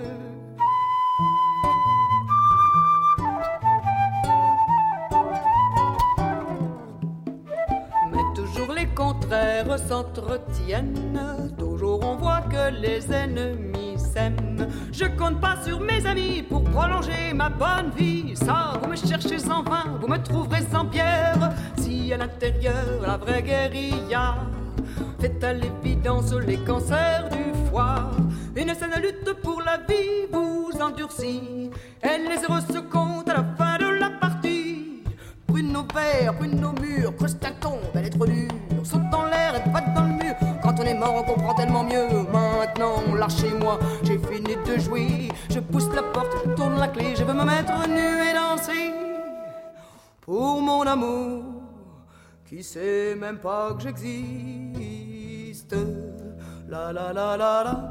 Mais toujours les contraires s'entretiennent. Toujours on voit que les ennemis s'aiment. Je compte pas sur mes amis pour prolonger ma bonne vie. Ça, vous me cherchez sans vain, vous me trouverez sans pierre. Si à l'intérieur la vraie guérilla fait à l'évidence les cancers du foie. Une saine lutte pour la vie vous endurcit. Et les heureux se comptent à la fin de la partie. Pruneau vert, pruneau mûr, creuse ta tombe, elle est trop dure. Saute dans l'air et va dans le mur. Quand on est mort, on comprend tellement mieux. Maintenant, lâchez-moi, j'ai fini de jouer. Je pousse la porte, je tourne la clé. Je veux me mettre nu et danser pour mon amour qui sait même pas que j'existe. La la la la la.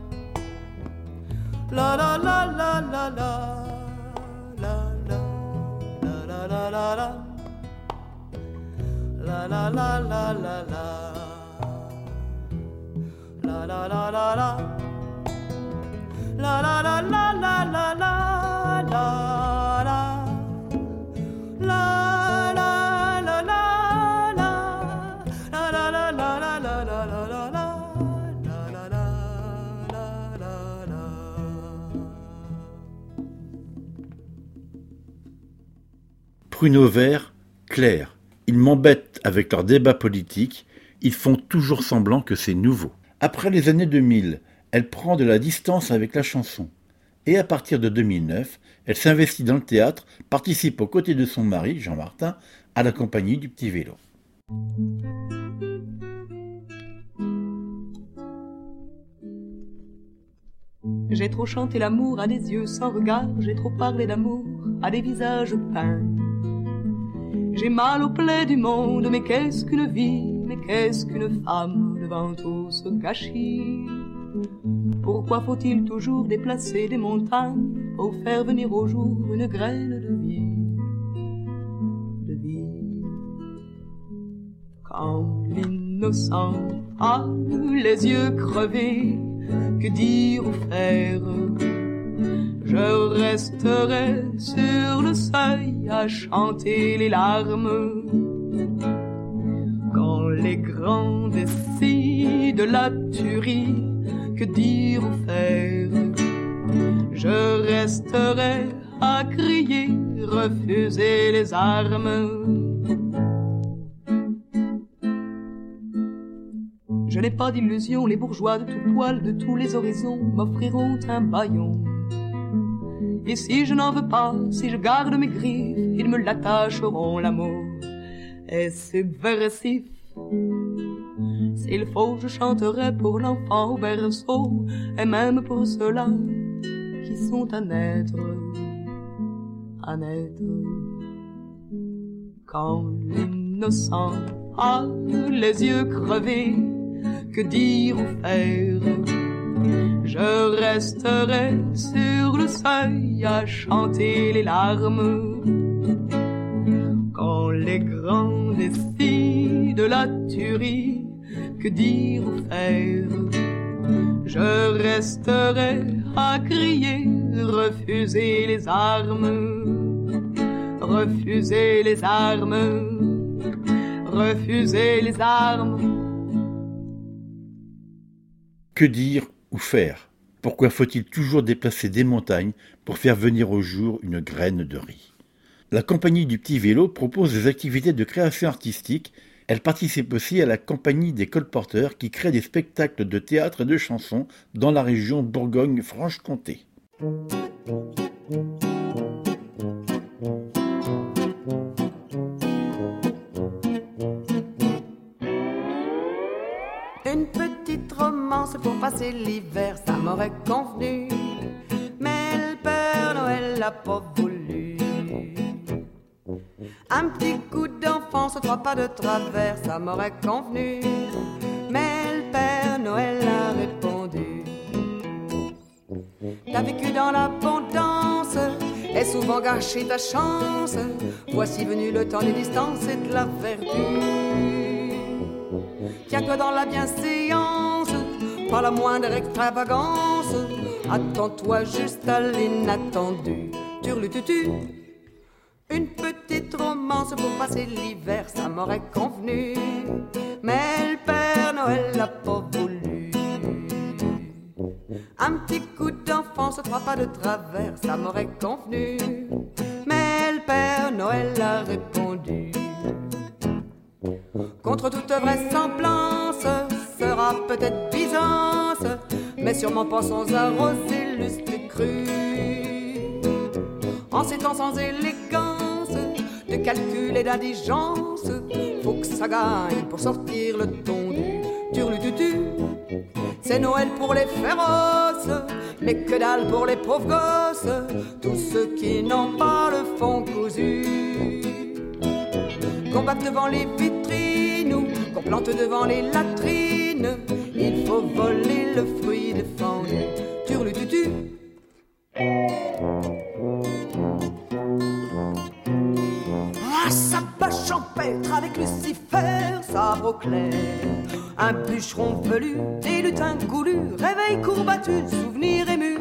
La la la la la la. La la la la la la. La la la la la la. La la la la la. La la la la la la la la la. La la la la la. La la la la la la la la la la. La la la la la. Pruneau vert, Claire. Ils m'embêtent avec leurs débats politiques. Ils font toujours semblant que c'est nouveau. Après les années deux mille, elle prend de la distance avec la chanson. Et à partir de deux mille neuf, elle s'investit dans le théâtre, participe aux côtés de son mari, Jean Martin, à la compagnie du Petit Vélo. J'ai trop chanté l'amour à des yeux sans regard, j'ai trop parlé d'amour à des visages peints. J'ai mal aux plaies du monde, mais qu'est-ce qu'une vie, mais qu'est-ce qu'une femme devant tout ce gâchis? Pourquoi faut-il toujours déplacer des montagnes pour faire venir au jour une graine de vie? De vie. Quand l'innocent a les yeux crevés, que dire ou faire? Je resterai sur le seuil à chanter les larmes. Quand les grands décident la tuerie, que dire ou faire? Je resterai à crier, refuser les armes. Je n'ai pas d'illusion, les bourgeois de tout poil, de tous les horizons, m'offriront un bâillon. Et si je n'en veux pas, si je garde mes griffes, ils me l'attacheront l'amour. Et subversif, s'il faut, je chanterai pour l'enfant au berceau, et même pour ceux-là qui sont à naître, à naître. Quand l'innocent a les yeux crevés, que dire ou faire? Je resterai sur le seuil à chanter les larmes. Quand les grands décident la tuerie, que dire ou faire? Je resterai à crier, refuser les armes. Refuser les armes. Refuser les armes. Que dire ou faire? Pourquoi faut-il toujours déplacer des montagnes pour faire venir au jour une graine de riz? La compagnie du Petit Vélo propose des activités de création artistique. Elle participe aussi à la compagnie des colporteurs qui crée des spectacles de théâtre et de chansons dans la région Bourgogne-Franche-Comté. Une petite romance pour passer l'hiver, ça m'aurait convenu. Mais le Père Noël l'a pas voulu. Un petit coup d'enfance, trois pas de travers, ça m'aurait convenu. Mais le Père Noël a répondu: t'as vécu dans l'abondance et souvent gâché ta chance. Voici venu le temps des distances et de la vertu. Tiens-toi dans la bienséance, pas la moindre extravagance. Attends-toi juste à l'inattendu. Turlututu. Une petite romance pour passer l'hiver, ça m'aurait convenu. Mais le Père Noël l'a pas voulu. Un petit coup d'enfance, trois pas de travers, ça m'aurait convenu. Mais le Père Noël a répondu: contre toute vraisemblance, sera peut-être Byzance, mais sûrement pas sans arroser lustre et cru. En ces temps sans élégance, de calcul et d'indigence, faut que ça gagne pour sortir le tondu. Turlututu, c'est Noël pour les féroces, mais que dalle pour les pauvres gosses, tous ceux qui n'ont pas le fond cousu. Qu'on batte devant les vitrines ou qu'on plante devant les latrines, il faut voler le fruit défendu. Turlututu. Un sabbat champêtre avec Lucifer, sabre au clair, un bûcheron velu, des lutins goulus, réveil courbattu, souvenir ému.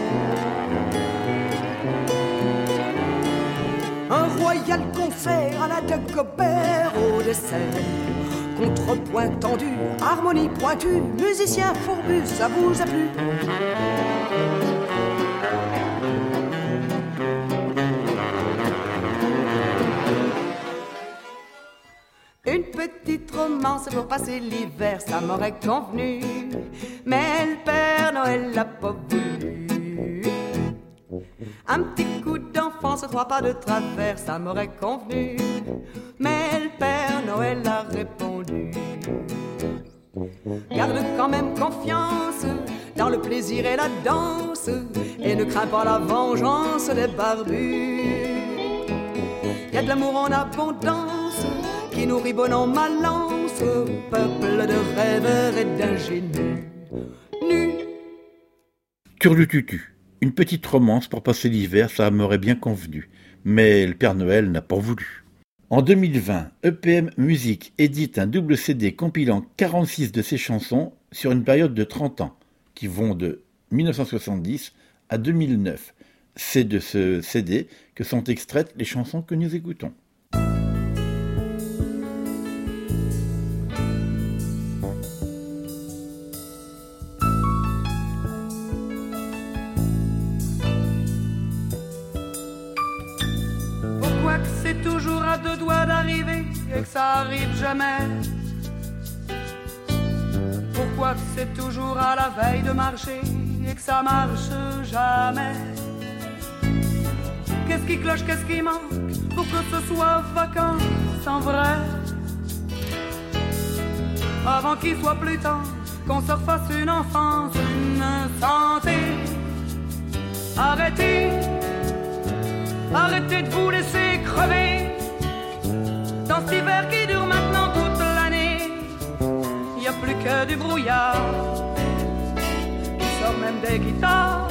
Un royal concert à la Dagobert au dessert, contrepoint tendu, harmonie pointue, musicien fourbu, ça vous a plu? Une petite romance pour passer l'hiver, ça m'aurait convenu, mais le Père Noël l'a pas voulu. Un petit coup d'enfance, trois pas de travers, ça m'aurait convenu, mais le Père Noël a répondu: garde quand même confiance, dans le plaisir et la danse, et ne crains pas la vengeance des barbus. Y a de l'amour en abondance qui nourrit bon an mal lance, peuple de rêveurs et d'ingénus. Nu. Turlututu, une petite romance pour passer l'hiver, ça m'aurait bien convenu, mais le Père Noël n'a pas voulu. En deux mille vingt, E P M Music édite un double C D compilant quarante-six de ses chansons sur une période de trente ans, qui vont de mille neuf cent soixante-dix à deux mille neuf. C'est de ce C D que sont extraites les chansons que nous écoutons. Pourquoi que c'est toujours à deux doigts d'arriver et que ça arrive jamais? Pourquoi que c'est toujours à la veille de marcher et que ça marche jamais? Qu'est-ce qui cloche, qu'est-ce qui manque pour que ce soit vacances en vrai? Avant qu'il soit plus temps qu'on se refasse une enfance, une santé. Arrêtez, arrêtez de vous laisser crever dans cet hiver qui dure maintenant toute l'année. Y a plus que du brouillard qui sort même des guitares.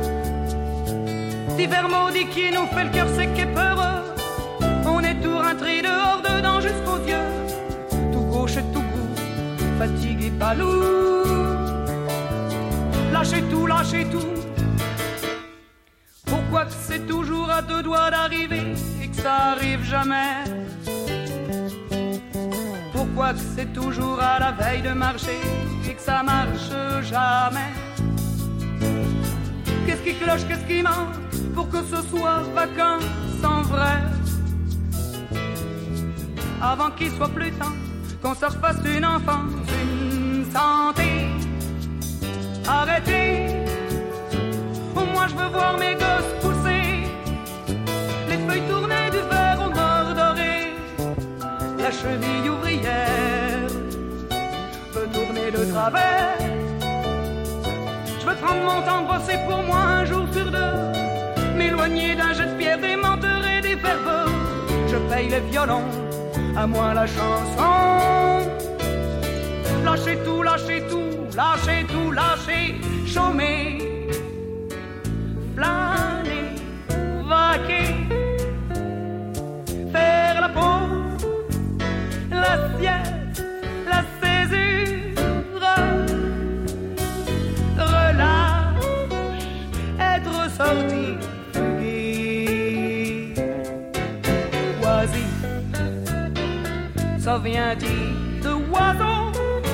Hiver maudit qui nous fait le cœur sec et peureux. On est tout rentré dehors, dedans jusqu'aux yeux, tout gauche et tout goût, fatigué, palou. Lâchez tout, lâchez tout. Pourquoi que c'est toujours à deux doigts d'arriver et que ça arrive jamais? Pourquoi que c'est toujours à la veille de marcher et que ça marche jamais? Qu'est-ce qui cloche, qu'est-ce qui manque pour que ce soit vacances en vrai? Avant qu'il soit plus temps qu'on se refasse une enfance, une santé. Arrêtez, moi je veux voir mes gosses pousser, les feuilles tournées du verre au bord doré. La cheville ouvrière peut tourner de travers. Je veux prendre mon temps de bosser pour moi un jour sur deux, m'éloigner d'un jet de pierre, des menteurs et des ferveurs. Je paye les violons, à moi la chanson. Lâchez tout, lâchez tout, lâchez tout, lâchez, chômer, flâner, vaquer, faire la pause, la sieste, la césure, relâche, être sorti, fugué, oisif, ça vient-il de oiseau?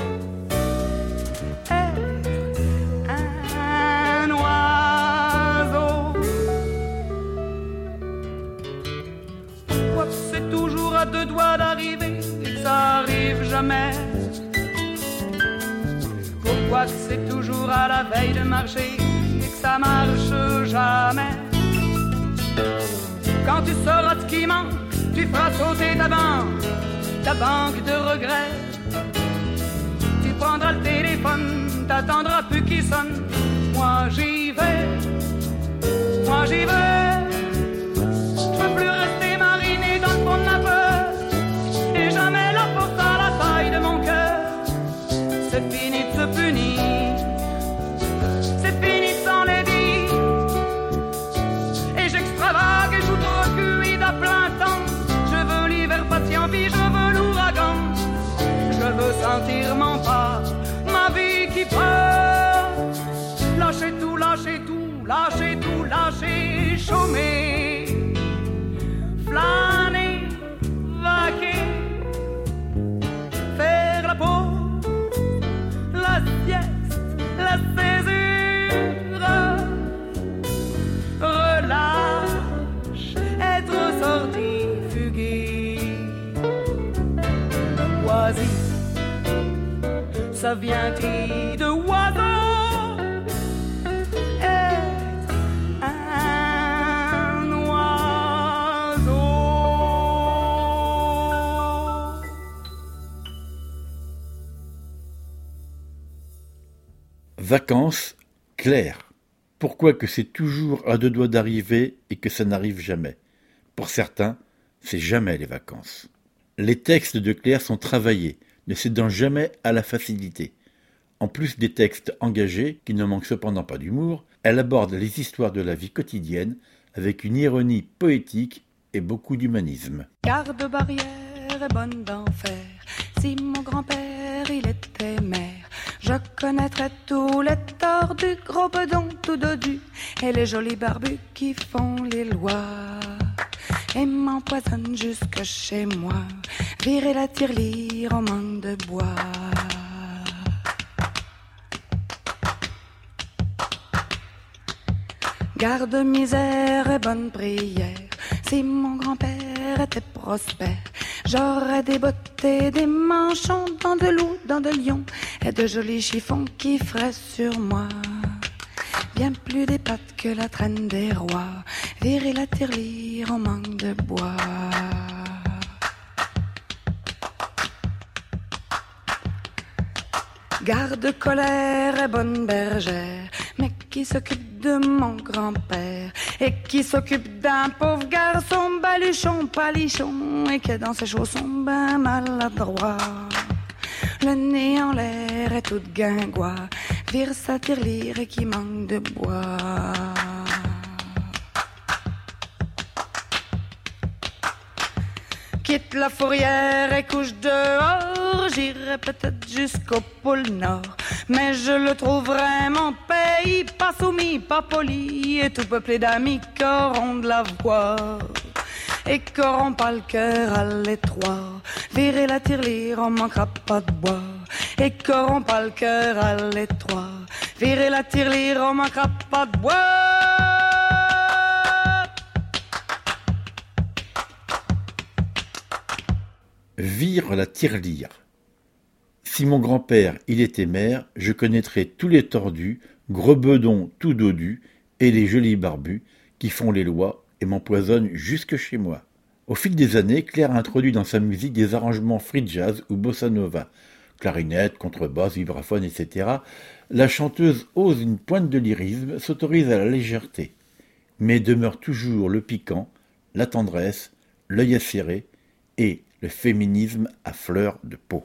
À deux doigts d'arriver et que ça arrive jamais? Pourquoi que c'est toujours à la veille de marcher et que ça marche jamais? Quand tu sauras ce qui manque, tu feras sauter ta banque, ta banque de regrets. Tu prendras le téléphone, t'attendras plus qu'il sonne. Moi j'y vais, moi j'y vais. Je veux plus rester mariné dans le fond de ma peur. Jamais la force à la taille de mon cœur. C'est fini de se punir, c'est fini de s'en les dire. Et j'extravague et joue trop cuit à plein temps. Je veux l'hiver patient, puis je veux l'ouragan. Je veux sentir mon pas, ma vie qui passe. Lâchez tout, lâchez tout, lâchez tout, lâchez, chômer, flâner, vaquer, faire la pause, la sieste, la césure, relâche, être sorti, fugué, oisif, ça vient-il de oiseau? Être un oiseau. Vacances, Claire. Pourquoi que c'est toujours à deux doigts d'arriver et que ça n'arrive jamais? Pour certains, c'est jamais les vacances. Les textes de Claire sont travaillés, ne cédant jamais à la facilité. En plus des textes engagés, qui ne manquent cependant pas d'humour, elle aborde les histoires de la vie quotidienne avec une ironie poétique et beaucoup d'humanisme. Garde-barrière est bonne d'enfer. Si mon grand-père il était maire, je connaîtrais tous les torts du gros bedon tout dodu et les jolis barbus qui font les lois et m'empoisonnent jusque chez moi. Virer la tirelire en manque de bois. Garde misère et bonne prière. Si mon grand-père était prospère, j'aurais des bottes, des manchons, dans de loup, dans de lion, et de jolis chiffons qui feraient sur moi bien plus des pattes que la traîne des rois. Virer la tirelire en manque de bois. Garde colère et bonne bergère, mais qui s'occupe de mon grand-père et qui s'occupe d'un pauvre garçon baluchon, palichon et qui est dans ses chaussons ben maladroit. Le nez en l'air et tout guingois, vire sa tirelire et qui manque de bois. Quitte la fourrière et couche dehors, j'irai peut-être jusqu'au pôle Nord, mais je le trouve vraiment pays, pas soumis, pas poli, et tout peuplé d'amis qui auront de la voix et qui auront pas le cœur à l'étroit. Virer la tirelire, on manquera pas de bois, et qui auront pas le cœur à l'étroit. Virer la tirelire, on manquera pas de bois. Vire la tirelire. Si mon grand-père, il était maire, je connaîtrais tous les tordus, gros bedons tout dodus, et les jolis barbus, qui font les lois et m'empoisonnent jusque chez moi. Au fil des années, Claire a introduit dans sa musique des arrangements free jazz ou bossa nova, clarinette, contrebasse, vibraphone, et cetera. La chanteuse ose une pointe de lyrisme, s'autorise à la légèreté, mais demeure toujours le piquant, la tendresse, l'œil acéré et le féminisme à fleur de peau.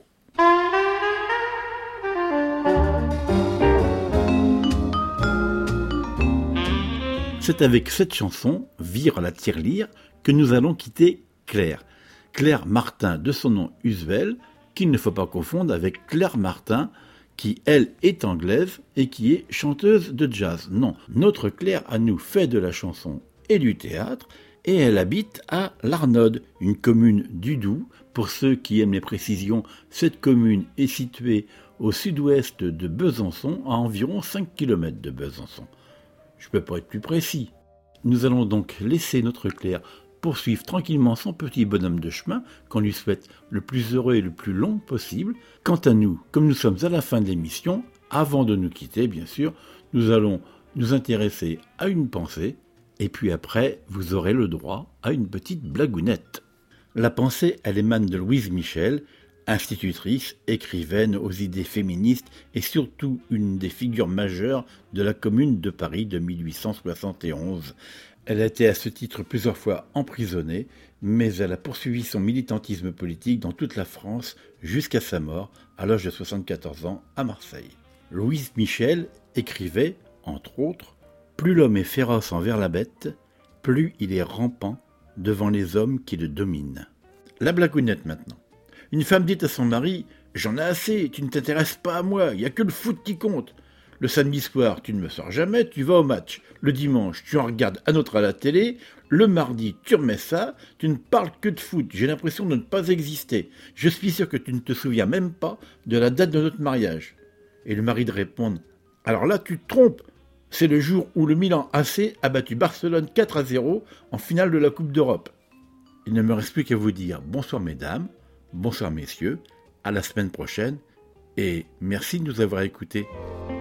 C'est avec cette chanson, Vire la tirelire, que nous allons quitter Claire. Claire Martin de son nom usuel, qu'il ne faut pas confondre avec Claire Martin, qui, elle, est anglaise et qui est chanteuse de jazz. Non, notre Claire à nous fait de la chanson et du théâtre, et elle habite à Larnode, une commune du Doubs. Pour ceux qui aiment les précisions, cette commune est située au sud-ouest de Besançon, à environ cinq kilomètres de Besançon. Je ne peux pas être plus précis. Nous allons donc laisser notre Claire poursuivre tranquillement son petit bonhomme de chemin, qu'on lui souhaite le plus heureux et le plus long possible. Quant à nous, comme nous sommes à la fin de l'émission, avant de nous quitter, bien sûr, nous allons nous intéresser à une pensée, et puis après, vous aurez le droit à une petite blagounette. La pensée, elle émane de Louise Michel, institutrice, écrivaine aux idées féministes et surtout une des figures majeures de la Commune de Paris de mille huit cent soixante et onze. Elle a été à ce titre plusieurs fois emprisonnée, mais elle a poursuivi son militantisme politique dans toute la France jusqu'à sa mort à l'âge de soixante-quatorze ans à Marseille. Louise Michel écrivait, entre autres, « Plus l'homme est féroce envers la bête, plus il est rampant devant les hommes qui le dominent. » La blagounette maintenant. Une femme dit à son mari « J'en ai assez, tu ne t'intéresses pas à moi, il n'y a que le foot qui compte. Le samedi soir, tu ne me sors jamais, tu vas au match. Le dimanche, tu en regardes un autre à la télé. Le mardi, tu remets ça, tu ne parles que de foot, j'ai l'impression de ne pas exister. Je suis sûr que tu ne te souviens même pas de la date de notre mariage. » Et le mari de répondre « Alors là, tu te trompes. C'est le jour où le Milan A C a battu Barcelone quatre à zéro en finale de la Coupe d'Europe. » Il ne me reste plus qu'à vous dire bonsoir mesdames, bonsoir messieurs, à la semaine prochaine et merci de nous avoir écoutés.